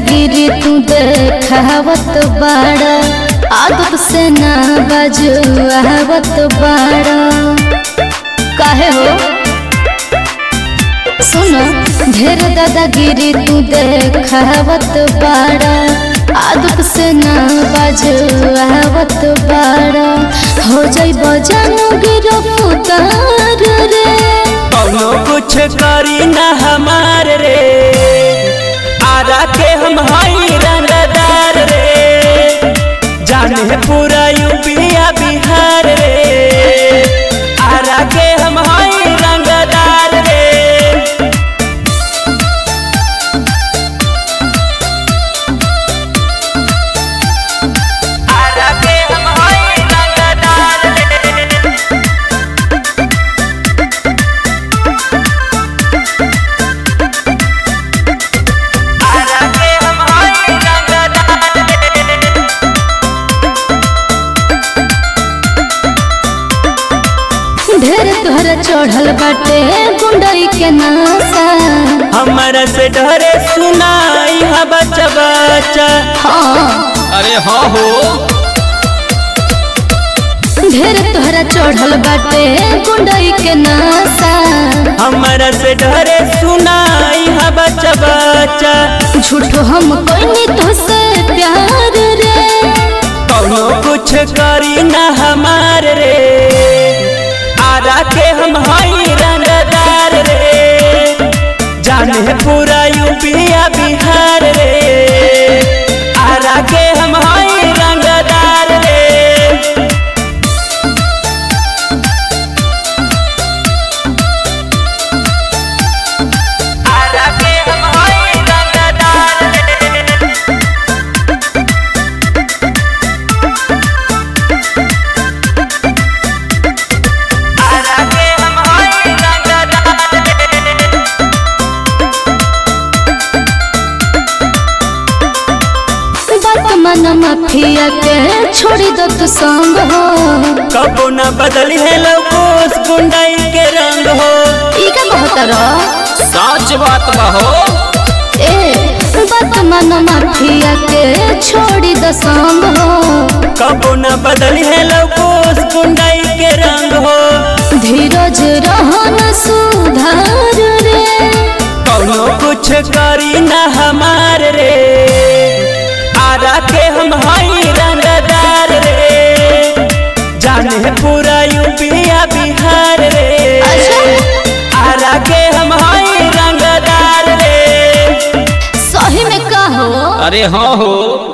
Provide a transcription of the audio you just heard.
दादागिरी तू देखावत बाड़ा, आदत से ना बजुआवत बाड़ा। काहे हो सुनो, ढेर दादागिरी तू देखावत बाड़ा, आदत से ना बजुआवत बाड़ा। हो जाइब जानू गिरफ्तार रे, कौनो कुछ करी ना हमार रे, आरा के हम हई रंगदार रे, जाने पूरा यूपिया बिहार रे, आरा के हम हई रंगदार रे। आरा के हम हई रंगदार रे, ढेर तोहरा चढ़ल बाटे गुंडई के नासा। हमारा से डरे सुनाई हा बच्चा बच्चा। हाँ अरे हाँ हो, ढेर तोहरा चढ़ल बाटे गुंडई के नासा। हमारा से डरे सुनाई हा बच्चा बच्चा। झूठो हम कोई तुझसे प्यार रे, कौनो कुछ करी ना हमार रे, आरा के हम हई रंगदार रे, जाने पूरा यूपिया बिहार रे, आरा के हम हई रंगदार रे। आरा के हम हई रंगदार रे, आरा के हम हई रंगदार रे। बात मन माफिया के छोड़ी दो तू संग हो। कबो न बदली है लोगोस गुंडाई के रंग हो। ई का कहत रह, सच बात बहो, ए बात मन माफिया के छोड़ी दो संग हो। कबो न बदली है लोगोस गुंडाई के रंग हो। धीरज रहन सुधार रे, कौनो कुछ करी ना हमार रे, आरा के हम हई रंगदार रे, जाने पूरा यूपिया बिहार रे, आरा के हम हई रंगदार रे। सही में का हो। अरे हाँ हो।